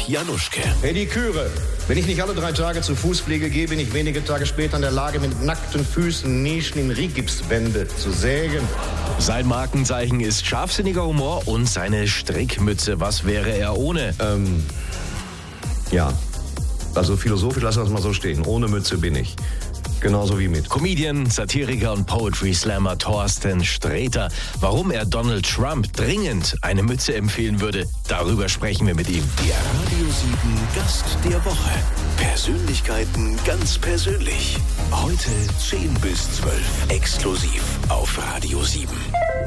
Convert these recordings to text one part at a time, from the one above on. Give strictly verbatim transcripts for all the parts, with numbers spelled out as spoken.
Januschke. Pediküre. Wenn ich nicht alle drei Tage zu Fuß fliege, gehe, bin ich wenige Tage später in der Lage, mit nackten Füßen Nischen in Rigipswände zu sägen. Sein Markenzeichen ist scharfsinniger Humor und seine Strickmütze. Was wäre er ohne? Ähm, ja. Also philosophisch lassen wir es mal so stehen. Ohne Mütze bin ich. Genauso wie mit. Comedian, Satiriker und Poetry Slammer Thorsten Sträter. Warum er Donald Trump dringend eine Mütze empfehlen würde, darüber sprechen wir mit ihm. Der Radio sieben Gast der Woche. Persönlichkeiten ganz persönlich. Heute zehn bis zwölf. Exklusiv auf Radio sieben.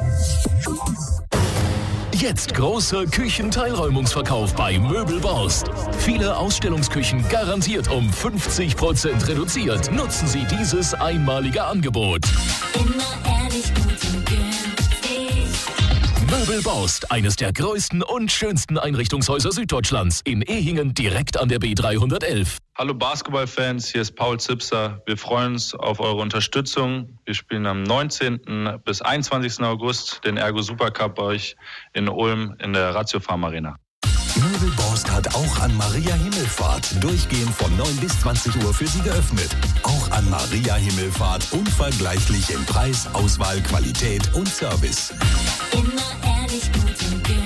Jetzt großer Küchenteilräumungsverkauf bei Möbelborst. Viele Ausstellungsküchen garantiert um fünfzig Prozent reduziert. Nutzen Sie dieses einmalige Angebot. Immer ehrlich, gut und günstig. Möbelborst, eines der größten und schönsten Einrichtungshäuser Süddeutschlands. In Ehingen direkt an der B dreihundertelf. Hallo Basketballfans, hier ist Paul Zipser. Wir freuen uns auf eure Unterstützung. Wir spielen am neunzehnten bis einundzwanzigsten August den Ergo Supercup bei euch in Ulm in der Ratio Farm Arena. Möbelborst hat auch an Maria Himmelfahrt durchgehend von neun bis zwanzig Uhr für Sie geöffnet. Auch an Maria Himmelfahrt unvergleichlich im Preis, Auswahl, Qualität und Service. Immer ehrlich, gut und günstig.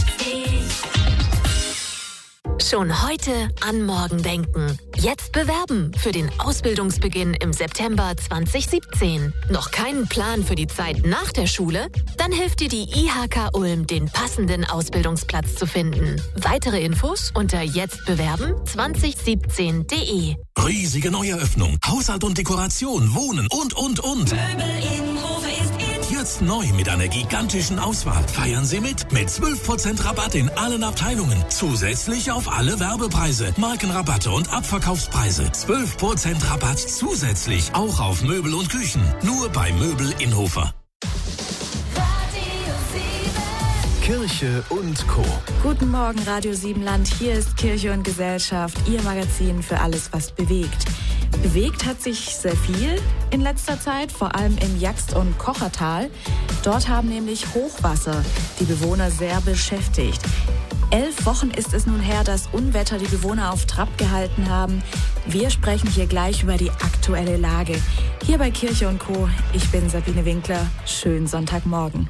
Schon heute an morgen denken. Jetzt bewerben für den Ausbildungsbeginn im September zwanzig siebzehn. Noch keinen Plan für die Zeit nach der Schule? Dann hilft dir die I H K Ulm, den passenden Ausbildungsplatz zu finden. Weitere Infos unter jetztbewerben zwanzig siebzehn punkt de. Riesige Neueröffnung, Haushalt und Dekoration, Wohnen und, und, und. Möbel in Hofe ist in. Jetzt neu mit einer gigantischen Auswahl. Feiern Sie mit mit zwölf Prozent Rabatt in allen Abteilungen. Zusätzlich auf alle Werbepreise, Markenrabatte und Abverkaufspreise. zwölf Prozent Rabatt zusätzlich auch auf Möbel und Küchen. Nur bei Möbel in Hofer. Kirche und Co. Guten Morgen, Radio sieben Land. Hier ist Kirche und Gesellschaft, Ihr Magazin für alles, was bewegt. Bewegt hat sich sehr viel in letzter Zeit, vor allem im Jaxt- und Kochertal. Dort haben nämlich Hochwasser die Bewohner sehr beschäftigt. Elf Wochen ist es nun her, dass Unwetter die Bewohner auf Trab gehalten haben. Wir sprechen hier gleich über die aktuelle Lage. Hier bei Kirche und Co. Ich bin Sabine Winkler. Schönen Sonntagmorgen.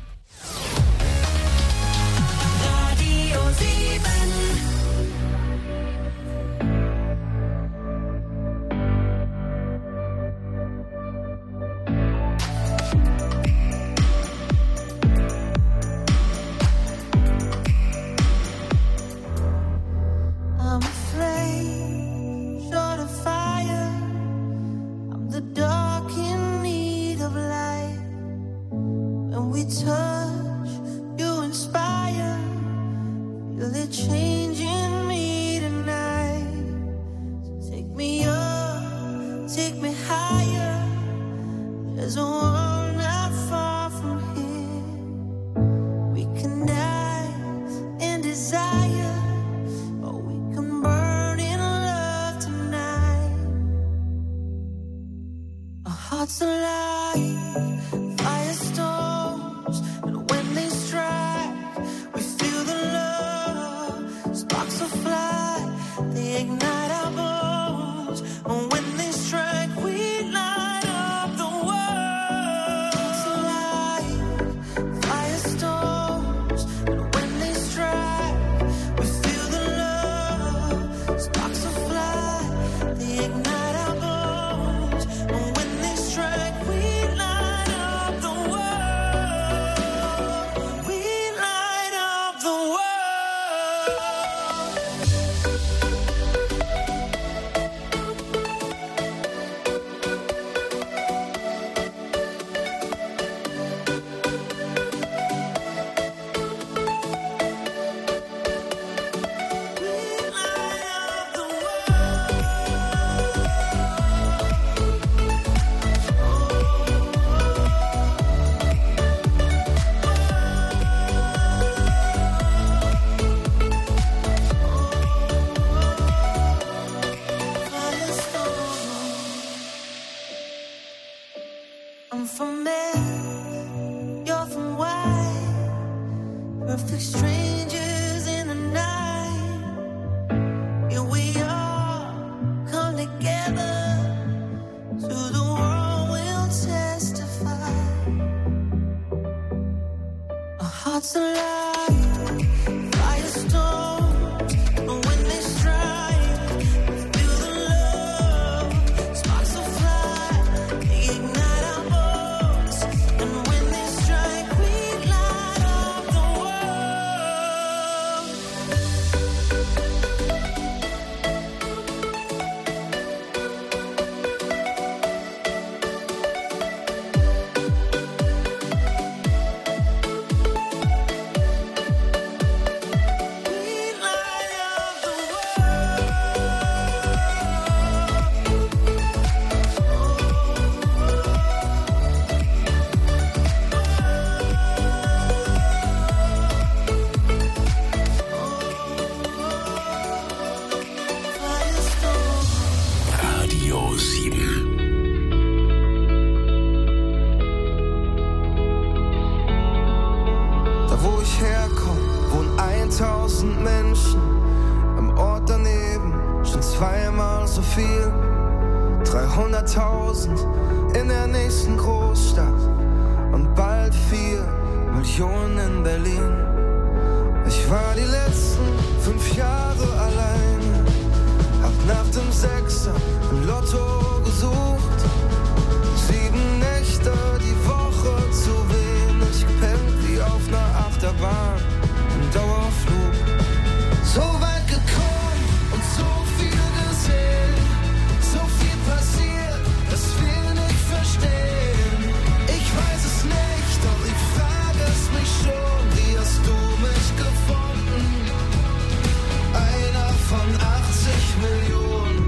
zweimal so viel. dreihunderttausend in der nächsten Großstadt und bald vier Millionen in Berlin. Ich war die letzten fünf Jahre alleine, hab nach dem Sechser im Lotto gesucht. Sieben Nächte die Woche zu wenig gepennt, wie auf einer Achterbahn im Dauerflug. So weit gekommen und so viel gesehen, so viel passiert, dass wir nicht verstehen. Ich weiß es nicht, doch ich frage es mich schon. Wie hast du mich gefunden? Einer von achtzig Millionen.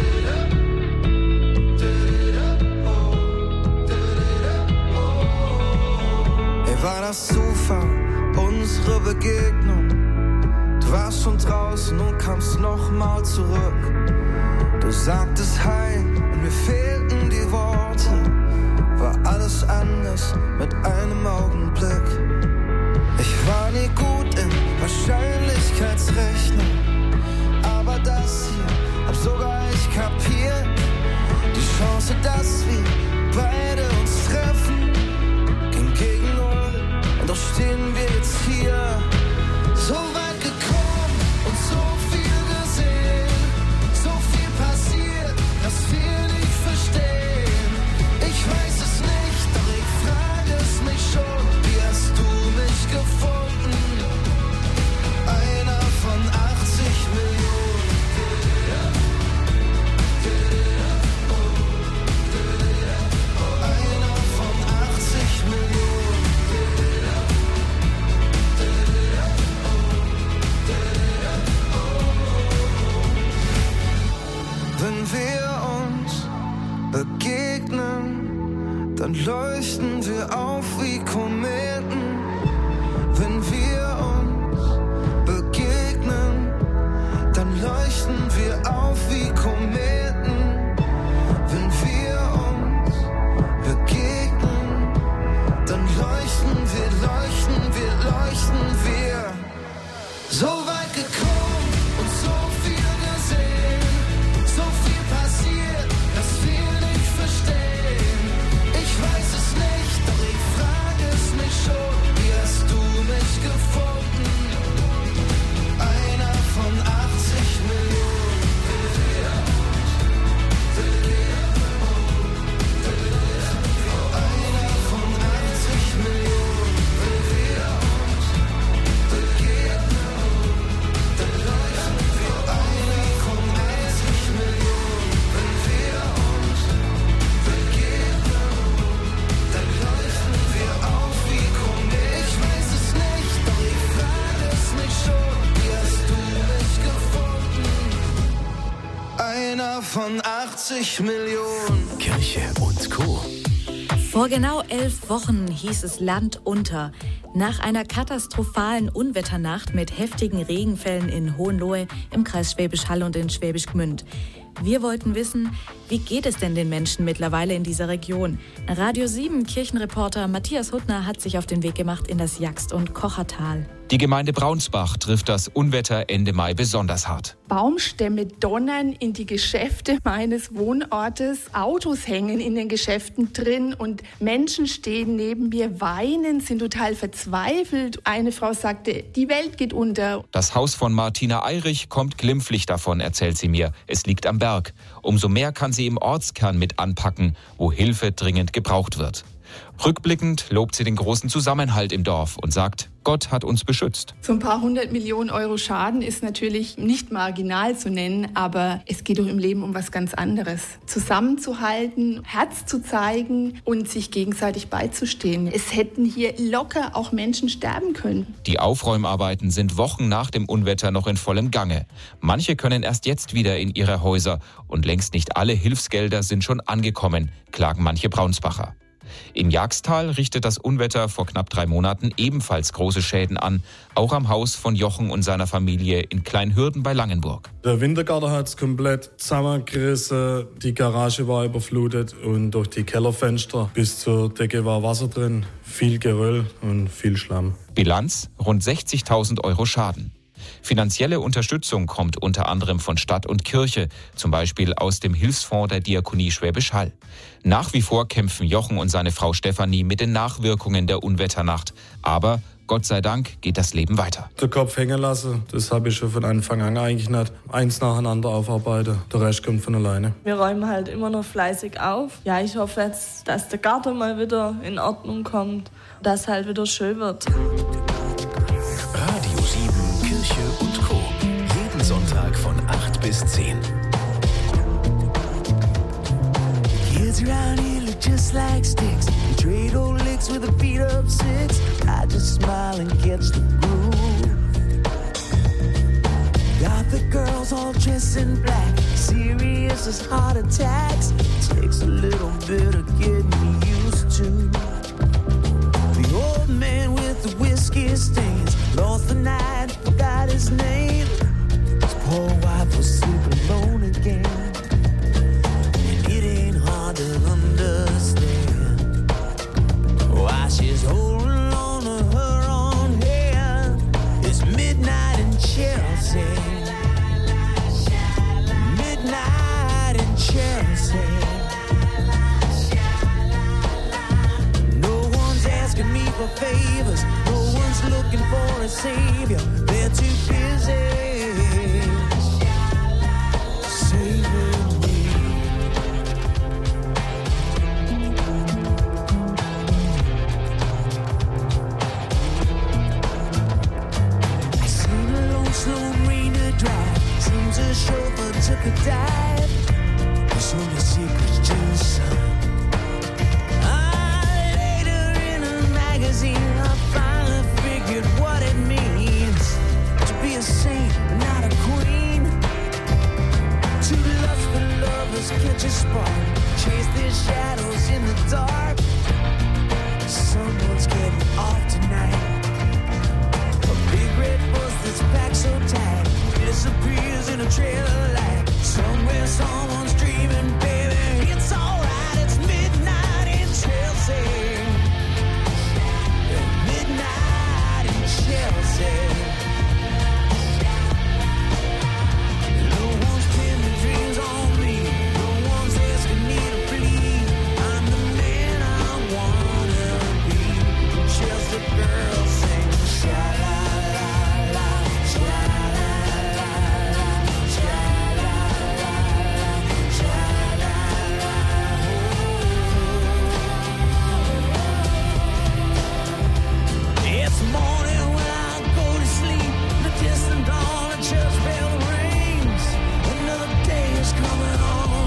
Ey, war das Zufall, unsere Begegnung? Du warst schon draußen und kamst nochmal zurück. Du sagtest Hi und mir fehlten die Worte. War alles anders mit einem Augenblick. Ich war nie gut in Wahrscheinlichkeitsrechnung, aber das hier hab sogar ich kapiert. Die Chance, dass wir beide uns treffen, ging gegen null und doch stehen wir jetzt hier. So weit gekommen und so viel gesehen, so viel passiert, dass wir nicht verstehen. Ich weiß es nicht, doch ich frage es mich schon. Wie hast du mich gefunden? Einer von achtzig Millionen. Einer von achtzig Millionen. Wenn wir uns begegnen, dann leuchten wir auf wie Kometen. Wenn wir uns begegnen, dann leuchten wir auf wie Kometen. Wenn wir uns begegnen, dann leuchten wir, leuchten wir, leuchten wir. So weit gekommen und so viel gesehen, so viel passiert, dass wir nicht verstehen. Ich weiß es nicht, doch ich frage es mich schon. Wie hast du mich gefunden? Einer von achtzig Millionen. Einer von achtzig Millionen. Wenn wir uns begegnen, dann leuchten wir. Einer von achtzig Millionen. Wenn wir uns begegnen, dann leuchten wir auf wie Kometen. Ich weiß es nicht, doch ich frage es mich schon. Wie hast du mich gefunden? Einer von achtzig Millionen. Kirche und Co. Vor genau elf Wochen hieß es Land unter. Nach einer katastrophalen Unwetternacht mit heftigen Regenfällen in Hohenlohe im Kreis Schwäbisch Hall und in Schwäbisch Gmünd. Wir wollten wissen, wie geht es denn den Menschen mittlerweile in dieser Region? Radio sieben Kirchenreporter Matthias Huttner hat sich auf den Weg gemacht in das Jagst- und Kochertal. Die Gemeinde Braunsbach trifft das Unwetter Ende Mai besonders hart. Baumstämme donnern in die Geschäfte meines Wohnortes, Autos hängen in den Geschäften drin und Menschen stehen neben mir, weinen, sind total verzweifelt. Eine Frau sagte, die Welt geht unter. Das Haus von Martina Eirich kommt glimpflich davon, erzählt sie mir. Es liegt am Berg. Umso mehr kann sie im Ortskern mit anpacken, wo Hilfe dringend gebraucht wird. Rückblickend lobt sie den großen Zusammenhalt im Dorf und sagt, Gott hat uns beschützt. So ein paar hundert Millionen Euro Schaden ist natürlich nicht marginal zu nennen, aber es geht doch im Leben um was ganz anderes. Zusammenzuhalten, Herz zu zeigen und sich gegenseitig beizustehen. Es hätten hier locker auch Menschen sterben können. Die Aufräumarbeiten sind Wochen nach dem Unwetter noch in vollem Gange. Manche können erst jetzt wieder in ihre Häuser und längst nicht alle Hilfsgelder sind schon angekommen, klagen manche Braunsbacher. Im Jagstal richtet das Unwetter vor knapp drei Monaten ebenfalls große Schäden an, auch am Haus von Jochen und seiner Familie in Kleinhürden bei Langenburg. Der Wintergarten hat es komplett zusammengerissen, die Garage war überflutet und durch die Kellerfenster bis zur Decke war Wasser drin, viel Geröll und viel Schlamm. Bilanz: rund sechzigtausend Euro Schaden. Finanzielle Unterstützung kommt unter anderem von Stadt und Kirche, zum Beispiel aus dem Hilfsfonds der Diakonie Schwäbisch Hall. Nach wie vor kämpfen Jochen und seine Frau Stefanie mit den Nachwirkungen der Unwetternacht. Aber Gott sei Dank geht das Leben weiter. Den Kopf hängen lassen, das habe ich schon von Anfang an eigentlich nicht. Eins nacheinander aufarbeiten, der Rest kommt von alleine. Wir räumen halt immer noch fleißig auf. Ja, ich hoffe jetzt, dass der Garten mal wieder in Ordnung kommt, dass halt wieder schön wird. Radio sieben, Kirche und Co. Jeden Sonntag von acht bis zehn. Kids around here look just like sticks. You trade old licks with a beat up six. I just smile and catch the groove. Got the girls all dressed in black, serious as heart attacks. Takes a little bit of getting used to. The old man with the whiskey stains lost the night, forgot his name. His poor wife was sleeping alone again. And it ain't hard to understand why she's holding on to her own hand. It's midnight in Chelsea. Midnight in Chelsea. No one's asking me for favors. No one's looking for a savior. They're too busy saving me. I seen a long, slow marina drive. Seems a chauffeur took a dive. There's only secrets to the sun. I finally figured what it means to be a saint, not a queen. Two lustful lovers catch a spark, chase their shadows in the dark. Someone's getting off tonight. A big red bus that's packed so tight disappears in a trail of light. Somewhere someone's dreaming, baby, it's alright. It's midnight in Chelsea. Midnight in Chelsea. No one's pinning dreams on me. No one's asking me to plead. I'm the man I wanna be. Chelsea girls sing sha-la-la-la, sha-la-la-la, sha-la-la-la, sha-la-la-la. It's morning when I go to sleep. The distant dawn, a church bell rings. Another day is coming on.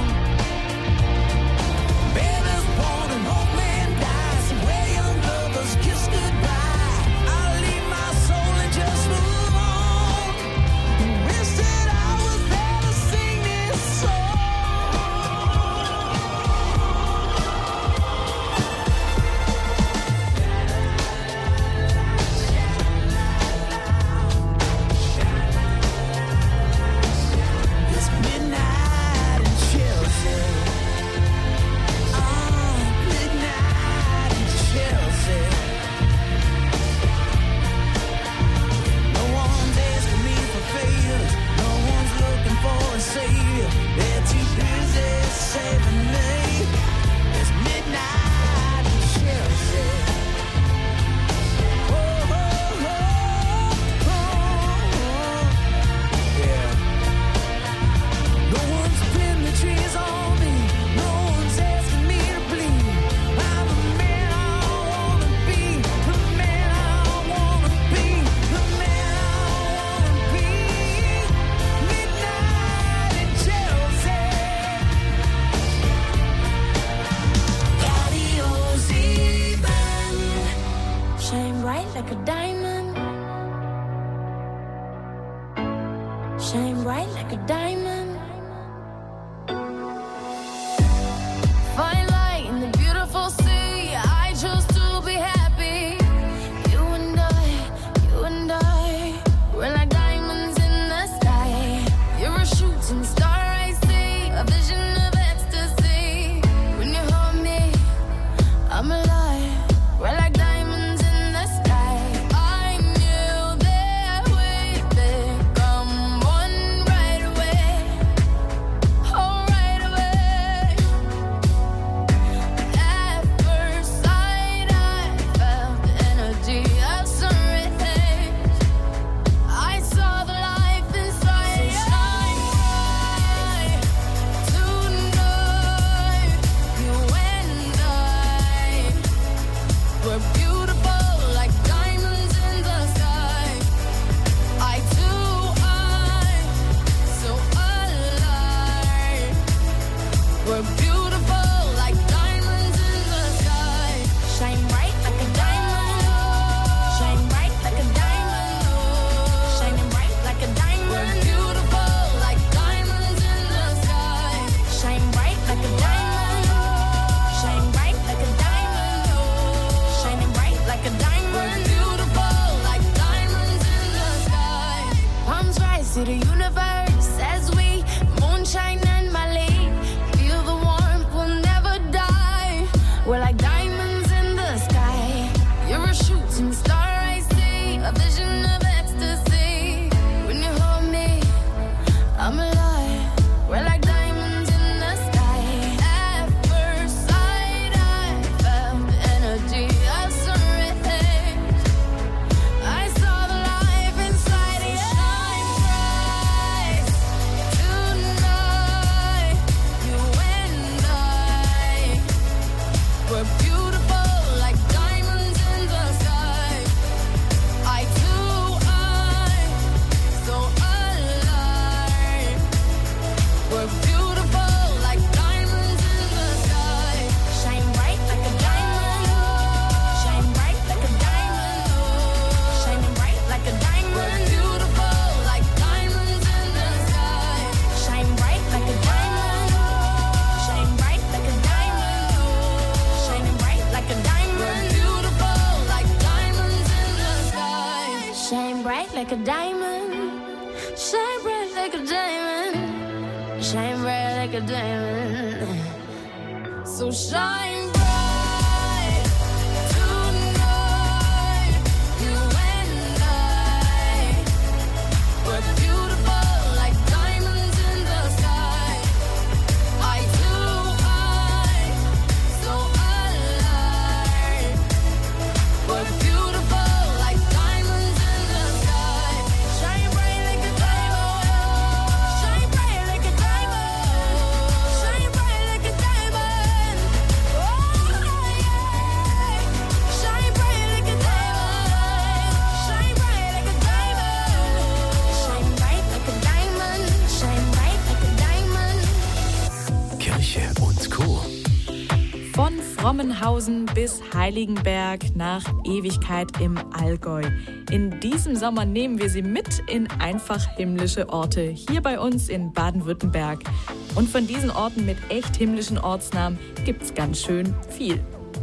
Baby's born and old man dies. Where young lovers kiss goodbye. I'll leave my soul and just move on. Wish that I was there to sing this song. It's midnight in Chelsea. Oh, midnight in Chelsea. No one's asking me for favors. No one's looking for a savior. They're too busy saving me. It's midnight in Chelsea. Oh, oh, oh, oh, oh. Yeah. No one's pinned the trees on me. No one's asking me to bleed. I'm the man I wanna be. The man I wanna be. The man I wanna be. Midnight in Chelsea. Radio sieben. Shine bright like a diamond. Shine bright like a diamond. Fine light in the beautiful sea. I chose to be happy. You and I, you and I, we're like diamonds in the sky. You're a shooting star, I see, a vision of ecstasy. When you hold me, I'm alive. We're like diamonds in the sky. I knew that we'd been sunshine and my lead. Feel the warmth, we'll never die. We're like diamonds in the sky. You're a shooting star, I see. A vision of ecstasy. When you hold me, I'm alive. We're like diamonds in the sky. At first sight, I felt the energy of surrender. I saw the life inside you shine bright tonight. You and I were beautiful like diamonds in the sky. I too, I so alive. We're beautiful like diamonds in the sky. Shine bright like a diamond. Shine bright like a diamond. Shining bright like a diamond. We're beautiful like diamonds in the sky. Shine bright like a diamond. Shine bright like a diamond. Shining bright like a diamond. We're beautiful like diamonds in the sky. Shine bright like a diamond. Shine bright like a diamond. Shine bright like a diamond. So shine bright tonight. You and I were beautiful like diamonds in the sky. I too, I so alive. We're beautiful like diamonds in the sky. Shine bright like a diamond. Shine bright like a diamond. Shine bright like a diamond. Oh yeah. Shine bright like a diamond. Shine bright like a diamond. Shine bright like a diamond. Shine bright like a diamond. Kirche und Co. Von Frommenhausen bis Heiligenberg nach Ewigkeit im Allgäu. In diesem Sommer nehmen wir Sie mit in einfach himmlische Orte, hier bei uns in Baden-Württemberg. Und von diesen Orten mit echt himmlischen Ortsnamen gibt's ganz schön viel.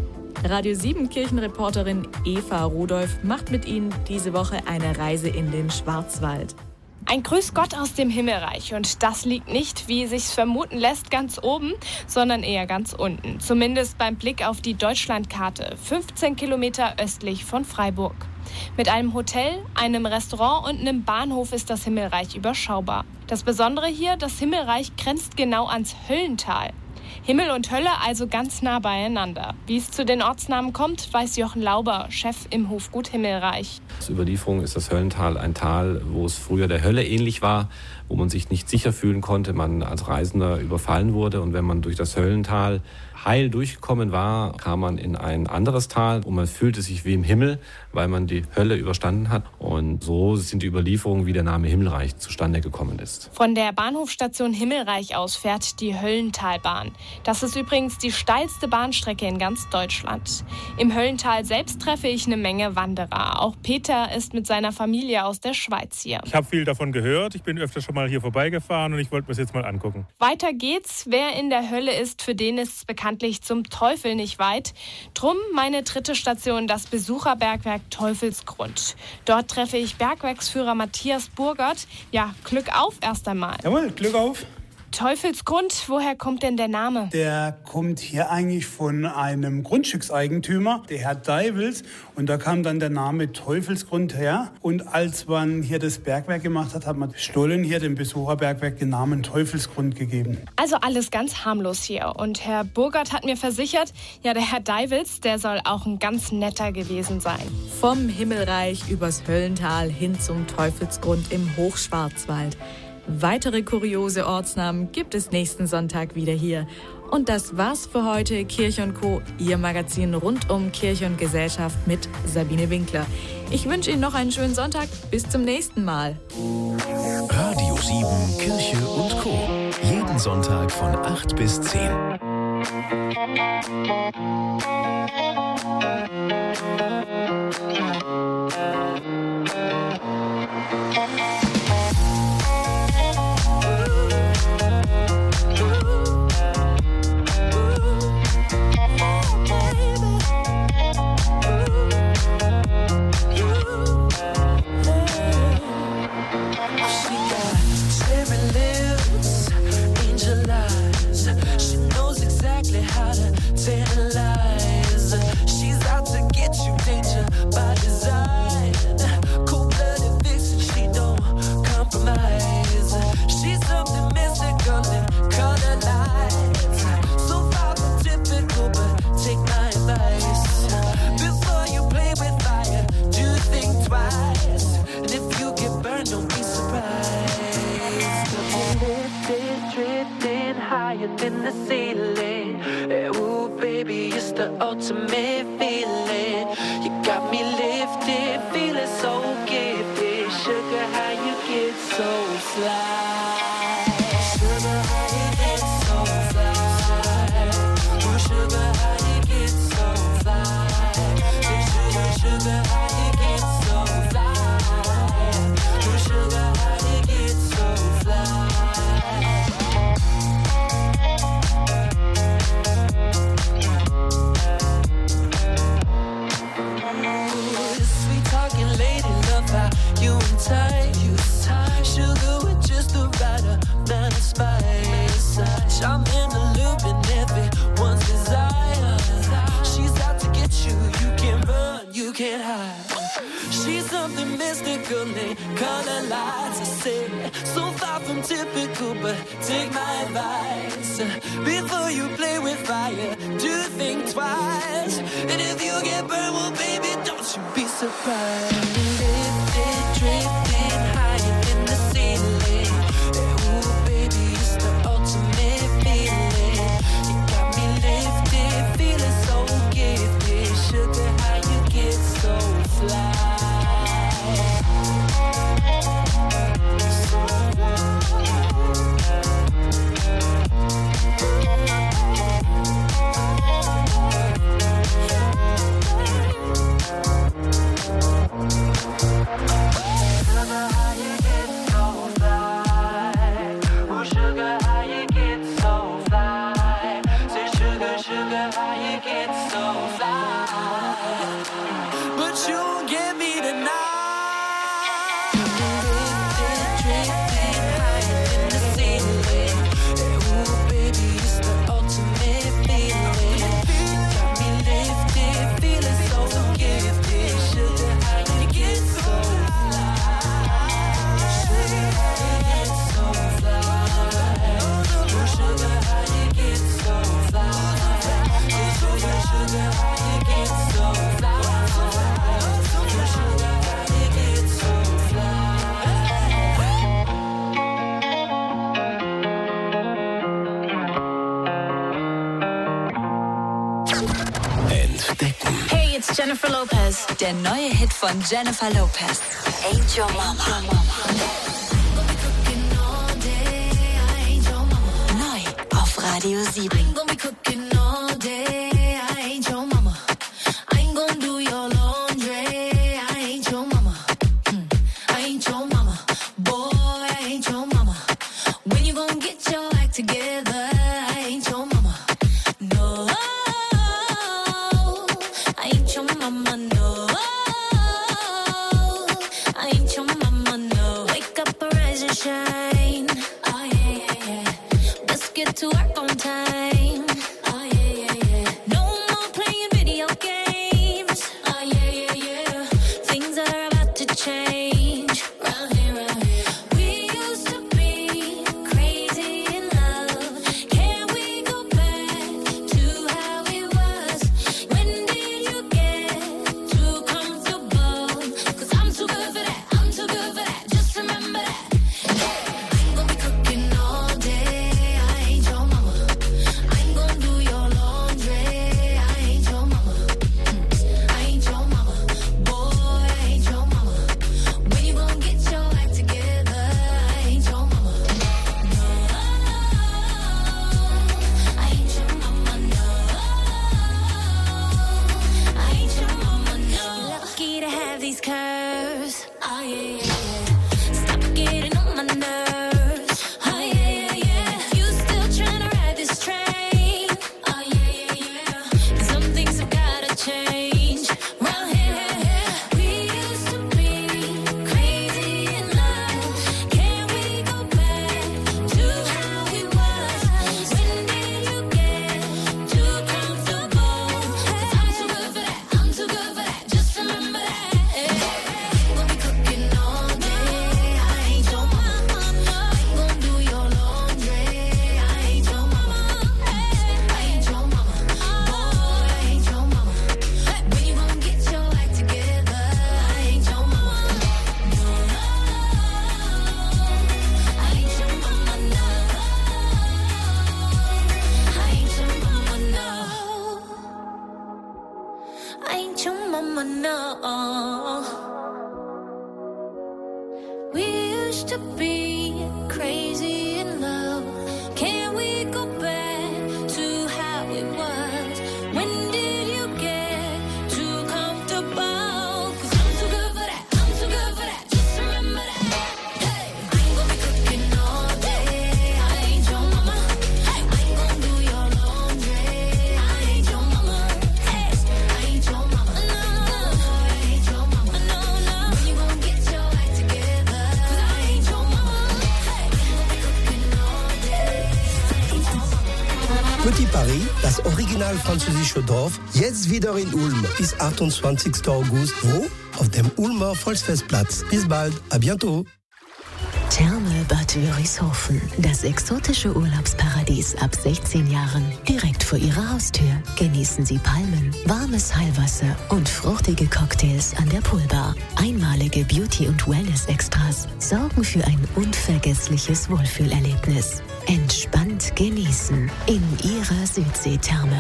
Radio sieben Kirchenreporterin Eva Rudolph macht mit Ihnen diese Woche eine Reise in den Schwarzwald. Ein Grüß Gott aus dem Himmelreich, und das liegt nicht, wie sich's vermuten lässt, ganz oben, sondern eher ganz unten. Zumindest beim Blick auf die Deutschlandkarte, fünfzehn Kilometer östlich von Freiburg. Mit einem Hotel, einem Restaurant und einem Bahnhof ist das Himmelreich überschaubar. Das Besondere hier, das Himmelreich grenzt genau ans Höllental. Himmel und Hölle also ganz nah beieinander. Wie es zu den Ortsnamen kommt, weiß Jochen Lauber, Chef im Hofgut Himmelreich. Aus Überlieferung ist das Höllental ein Tal, wo es früher der Hölle ähnlich war, wo man sich nicht sicher fühlen konnte, man als Reisender überfallen wurde. Und wenn man durch das Höllental heil durchgekommen war, kam man in ein anderes Tal und man fühlte sich wie im Himmel, weil man die Hölle überstanden hat. Und so sind die Überlieferungen, wie der Name Himmelreich zustande gekommen ist. Von der Bahnhofstation Himmelreich aus fährt die Höllentalbahn. Das ist übrigens die steilste Bahnstrecke in ganz Deutschland. Im Höllental selbst treffe ich eine Menge Wanderer. Auch Peter ist mit seiner Familie aus der Schweiz hier. Ich habe viel davon gehört. Ich bin öfter schon mal hier vorbeigefahren und ich wollte mir das jetzt mal angucken. Weiter geht's. Wer in der Hölle ist, für den ist es bekanntlich zum Teufel nicht weit. Drum meine dritte Station, das Besucherbergwerk Teufelsgrund. Dort treffe ich Bergwerksführer Matthias Burgert. Ja, Glück auf erst einmal. Jawohl, Glück auf. Teufelsgrund, woher kommt denn der Name? Der kommt hier eigentlich von einem Grundstückseigentümer, der Herr Deivels. Und da kam dann der Name Teufelsgrund her. Und als man hier das Bergwerk gemacht hat, hat man Stollen hier dem Besucherbergwerk den Namen Teufelsgrund gegeben. Also alles ganz harmlos hier. Und Herr Burgert hat mir versichert, ja, der Herr Deivels, der soll auch ein ganz netter gewesen sein. Vom Himmelreich übers Höllental hin zum Teufelsgrund im Hochschwarzwald. Weitere kuriose Ortsnamen gibt es nächsten Sonntag wieder hier. Und das war's für heute. Kirche und Co., Ihr Magazin rund um Kirche und Gesellschaft mit Sabine Winkler. Ich wünsche Ihnen noch einen schönen Sonntag. Bis zum nächsten Mal. Radio sieben Kirche und Co. Jeden Sonntag von acht bis zehn. higher than the ceiling. Ooh, baby, it's the ultimate feeling. You got me lifted, feeling so gifted. Sugar, how you get so fly? Sugar, how you get so fly? Ooh, sugar, how you get so fly? Sugar, sugar, how you get so fly? Ooh, sugar, how you get so fly? Sweet talking lady, love how you and tight. Sugar with just the right amount of spice. I'm in the loop and everyone's desire. She's out to get you, you can't run, you can't hide. She's something mystical in color lights. I say, so far from typical, but take my advice. Before you play with fire, do think twice. And if you get burned, well, baby, don't you be surprised. Lifted, drifting higher than the ceiling. Ooh, baby, it's the ultimate feeling. You got me lifted, feeling so gifted. Sugar, how you get so fly? Jennifer Lopez. Der neue Hit von Jennifer Lopez. Ain't Your Mama. Neu auf Radio sieben. Petit Paris, das original französische Dorf, jetzt wieder in Ulm bis achtundzwanzigsten August. Wo? Auf dem Ulmer Volksfestplatz. Bis bald, à bientôt. Therme Bad Wörishofen, das exotische Urlaubsparadies ab sechzehn Jahren, direkt vor Ihrer Haustür. Genießen Sie Palmen, warmes Heilwasser und fruchtige Cocktails an der Poolbar. Einmalige Beauty- und Wellness-Extras sorgen für ein unvergessliches Wohlfühlerlebnis. Entspannt genießen in Ihrer Südseetherme.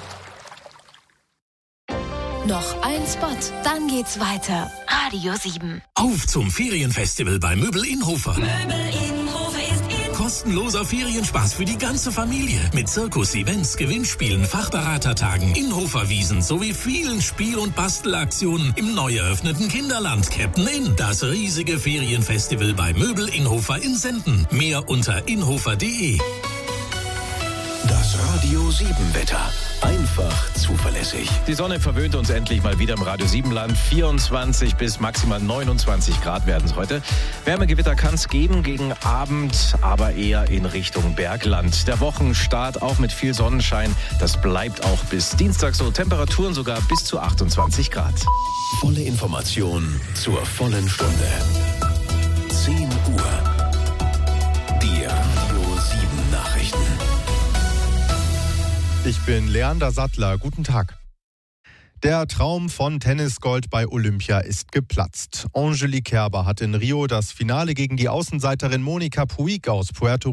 Noch ein Spot, dann geht's weiter. Radio sieben. Auf zum Ferienfestival bei Möbel Inhofer. Möbel Innhofer ist in. Kostenloser Ferienspaß für die ganze Familie. Mit Zirkus, Events, Gewinnspielen, Fachberatertagen, Inhofer-Wiesen sowie vielen Spiel- und Bastelaktionen im neu eröffneten Kinderland Captain Inn. Das riesige Ferienfestival bei Möbel Inhofer in Senden. Mehr unter inhofer punkt de. Das Radio sieben Wetter. Einfach zuverlässig. Die Sonne verwöhnt uns endlich mal wieder im Radio sieben Land. vierundzwanzig bis maximal neunundzwanzig Grad werden es heute. Wärmegewitter kann es geben gegen Abend, aber eher in Richtung Bergland. Der Wochenstart auch mit viel Sonnenschein. Das bleibt auch bis Dienstag so. Temperaturen sogar bis zu achtundzwanzig Grad. Volle Information zur vollen Stunde. zehn Uhr. Die Radio sieben Nachrichten. Ich bin Leander Sattler. Guten Tag. Der Traum von Tennisgold bei Olympia ist geplatzt. Angelique Kerber hat in Rio das Finale gegen die Außenseiterin Monica Puig aus Puerto